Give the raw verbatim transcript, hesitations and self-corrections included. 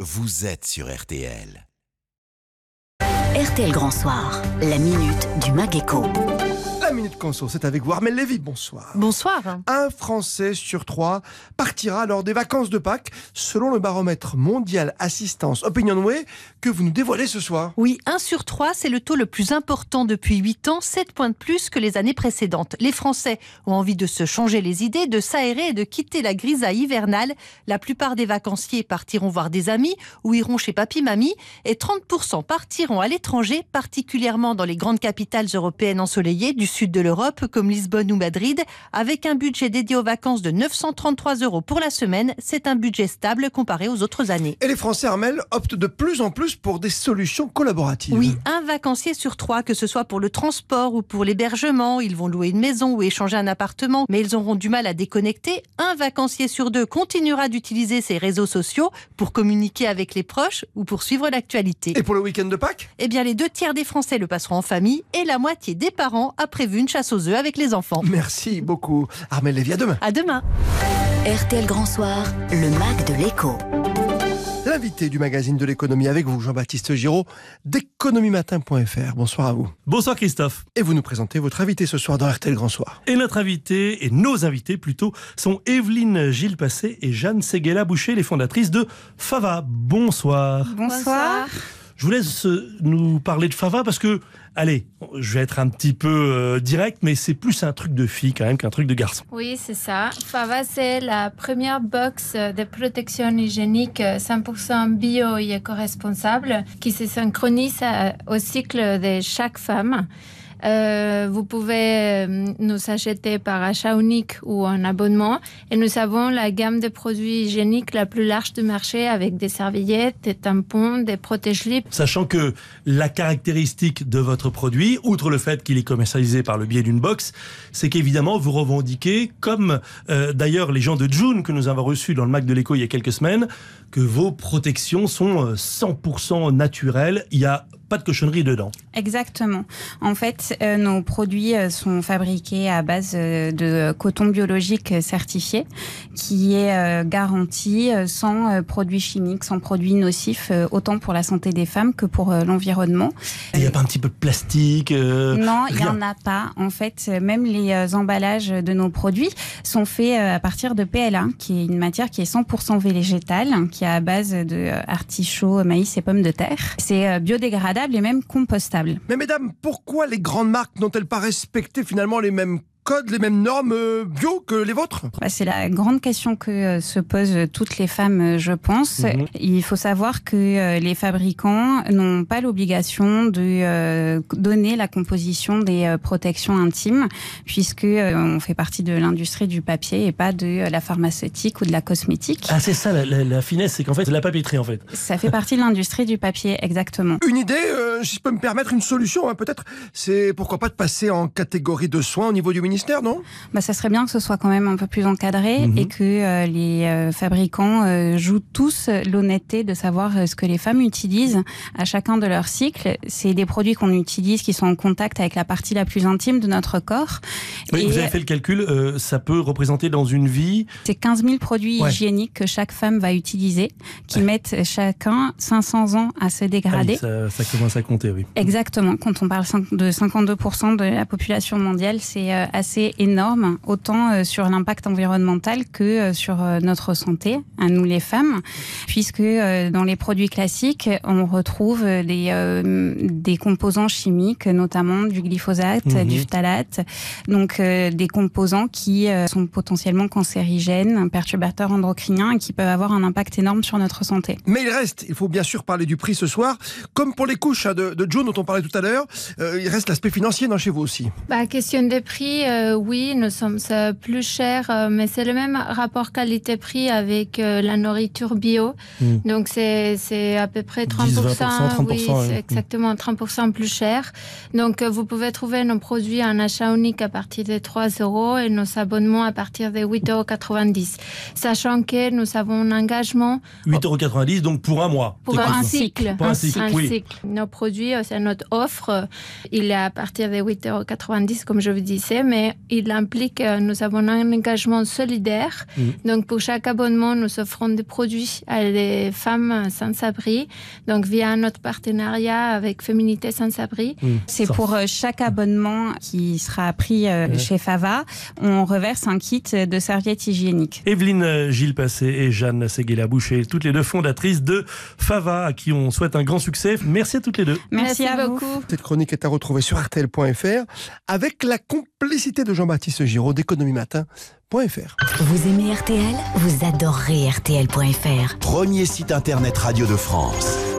vous êtes sur R T L. R T L Grand Soir, la minute du Mag-Éco. La Minute Conso, c'est avec vous. Armelle Lévy, bonsoir. Bonsoir. Un Français sur trois partira lors des vacances de Pâques, selon le baromètre mondial Assistance Opinionway que vous nous dévoilez ce soir. Oui, un sur trois, c'est le taux le plus important depuis huit ans, sept points de plus que les années précédentes. Les Français ont envie de se changer les idées, de s'aérer et de quitter la grisaille hivernale. La plupart des vacanciers partiront voir des amis ou iront chez papy-mamie et trente pour cent partiront à l'étranger, particulièrement dans les grandes capitales européennes ensoleillées du sud de l'Europe comme Lisbonne ou Madrid. Avec un budget dédié aux vacances de neuf cent trente-trois euros pour la semaine, c'est un budget stable comparé aux autres années. Et les Français, Armelle, optent de plus en plus pour des solutions collaboratives. Oui, un vacancier sur trois, que ce soit pour le transport ou pour l'hébergement, ils vont louer une maison ou échanger un appartement, mais ils auront du mal à déconnecter. Un vacancier sur deux continuera d'utiliser ses réseaux sociaux pour communiquer avec les proches ou pour suivre l'actualité. Et pour le week-end de Pâques ? Eh bien, les deux tiers des Français le passeront en famille et la moitié des parents a prévu une chasse aux œufs avec les enfants. Merci beaucoup. Armelle Lévy, à demain. À demain. R T L Grand Soir, le Mag de l'écho. L'invité du magazine de l'économie avec vous, Jean-Baptiste Giraud, d'économie matin point F R. Bonsoir à vous. Bonsoir Christophe. Et vous nous présentez votre invité ce soir dans R T L Grand Soir. Et notre invité, et nos invités plutôt, sont Evelyne Gilles-Passé et Jeanne Séguéla-Boucher, les fondatrices de Fava. Bonsoir. Bonsoir. Je vous laisse nous parler de Fava parce que, allez, je vais être un petit peu euh, direct, mais c'est plus un truc de fille quand même qu'un truc de garçon. Oui, c'est ça. Fava, c'est la première box de protection hygiénique cent pour cent bio et éco-responsable qui se synchronise au cycle de chaque femme. Euh, vous pouvez nous acheter par achat unique ou en abonnement. Et nous avons la gamme de produits hygiéniques la plus large du marché avec des serviettes, des tampons, des protège-lips. Sachant que la caractéristique de votre produit, outre le fait qu'il est commercialisé par le biais d'une box, c'est qu'évidemment vous revendiquez, comme euh, d'ailleurs les gens de June que nous avons reçus dans le Mag de l'écho il y a quelques semaines, que vos protections sont cent pour cent naturelles. Il y a pas de cochonnerie dedans. Exactement. En fait, euh, nos produits euh, sont fabriqués à base euh, de coton biologique certifié, qui est euh, garanti euh, sans euh, produits chimiques, sans produits nocifs, euh, autant pour la santé des femmes que pour euh, l'environnement. Il n'y a pas un petit peu de plastique euh, Non, il n'y rien. en a pas. En fait, euh, même les euh, emballages de nos produits sont faits euh, à partir de P L A, qui est une matière qui est cent pour cent végétale, qui est à base de euh, artichauts, maïs et pommes de terre. C'est euh, biodégradable et même compostable. Mais mesdames, pourquoi les grandes marques n'ont-elles pas respecté finalement les mêmes codes, les mêmes normes euh, bio que les vôtres ? Bah, c'est la grande question que euh, se posent toutes les femmes, euh, je pense. Mmh. Il faut savoir que euh, les fabricants n'ont pas l'obligation de euh, donner la composition des euh, protections intimes, puisque euh, on fait partie de l'industrie du papier et pas de euh, la pharmaceutique ou de la cosmétique. Ah, c'est ça la, la, la finesse, c'est qu'en fait c'est la papeterie en fait. Ça fait partie de l'industrie du papier, exactement. Une idée, euh, si je peux me permettre, une solution, hein, peut-être, c'est pourquoi pas de passer en catégorie de soins au niveau du ministère. Non bah, ça serait bien que ce soit quand même un peu plus encadré mmh. et que euh, les euh, fabricants euh, jouent tous l'honnêteté de savoir euh, ce que les femmes utilisent à chacun de leurs cycles. C'est des produits qu'on utilise qui sont en contact avec la partie la plus intime de notre corps. Oui, et vous avez fait le calcul, euh, ça peut représenter dans une vie... C'est quinze mille produits ouais. hygiéniques que chaque femme va utiliser, qui ouais. mettent chacun cinq cents ans à se dégrader. Ah oui, ça, ça commence à compter, oui. Exactement. Quand on parle de cinquante-deux pour cent de la population mondiale, c'est euh, assez énorme, autant euh, sur l'impact environnemental que euh, sur euh, notre santé, à nous les femmes, puisque euh, dans les produits classiques, on retrouve des, euh, des composants chimiques, notamment du glyphosate, mmh. du phtalate, donc euh, des composants qui euh, sont potentiellement cancérigènes, perturbateurs endocriniens et qui peuvent avoir un impact énorme sur notre santé. Mais il reste, il faut bien sûr parler du prix ce soir, comme pour les couches hein, de, de June dont on parlait tout à l'heure, euh, il reste l'aspect financier dans chez vous aussi. Bah, question des prix, euh, oui, nous sommes euh, plus chers, euh, mais c'est le même rapport qualité-prix avec euh, la nourriture bio. Mmh. Donc c'est, c'est à peu près trente pour cent, dix, vingt pour cent, trente pour cent, oui, c'est oui. exactement trente pour cent plus cher. Donc euh, vous pouvez trouver nos produits en achat unique à partir de trois euros et nos abonnements à partir de huit euros quatre-vingt-dix. Sachant que nous avons un engagement... huit euros quatre-vingt-dix, donc pour un mois. Pour un cycle. Pour un cycle, un oui. cycle. Nos produits, c'est notre offre. Il est à partir de huit euros quatre-vingt-dix, comme je vous disais, mais mais il implique que nous avons un engagement solidaire. Mmh. Donc, pour chaque abonnement, nous offrons des produits à des femmes sans-abri, donc via notre partenariat avec Féminité sans-abri. Mmh. C'est pour chaque abonnement qui sera pris mmh. chez Fava, on reverse un kit de serviettes hygiéniques. Evelyne Gilles-Passé et Jeanne Séguéla-Boucher, toutes les deux fondatrices de Fava, à qui on souhaite un grand succès. Merci à toutes les deux. Merci, Merci à beaucoup. Vous. Cette chronique est à retrouver sur R T L point F R avec la complicité de Jean-Baptiste Giraud d'économie matin point F R. Vous aimez R T L ? Vous adorerez R T L point F R. Premier site internet radio de France.